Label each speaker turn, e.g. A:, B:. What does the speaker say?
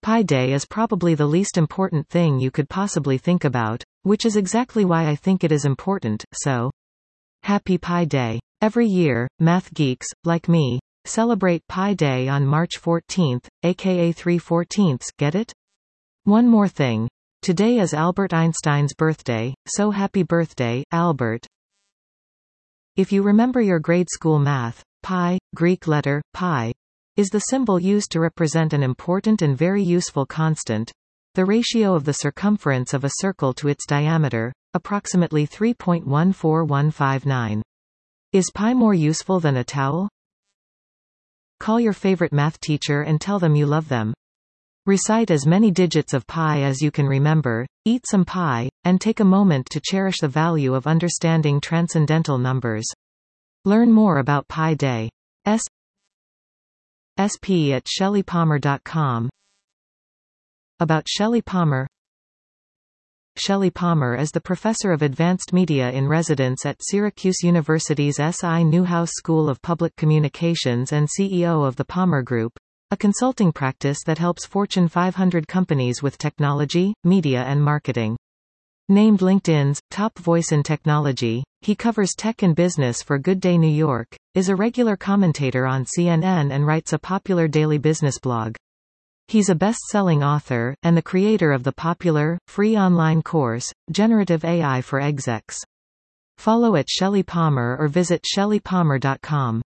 A: Pi Day is probably the least important thing you could possibly think about, which is exactly why I think it is important, so Happy Pi Day. Every year, math geeks, like me, celebrate Pi Day on March 14th, aka 3/14, get it? One more thing. Today is Albert Einstein's birthday, so happy birthday, Albert. If you remember your grade school math, pi, Greek letter, pi, is the symbol used to represent an important and very useful constant, the ratio of the circumference of a circle to its diameter, approximately 3.14159. Is pi more useful than a towel? Call your favorite math teacher and tell them you love them. Recite as many digits of pi as you can remember, eat some pie, and take a moment to cherish the value of understanding transcendental numbers. Learn more about Pi Day. SP at ShelleyPalmer.com. About Shelley Palmer. Shelley Palmer is the professor of advanced media in residence at Syracuse University's S.I. Newhouse School of Public Communications and CEO of the Palmer Group, a consulting practice that helps Fortune 500 companies with technology, media and marketing. Named LinkedIn's top voice in technology, he covers tech and business for Good Day New York, is a regular commentator on CNN and writes a popular daily business blog. He's a best-selling author, and the creator of the popular, free online course, Generative AI for Execs. Follow at Shelley Palmer or visit ShelleyPalmer.com.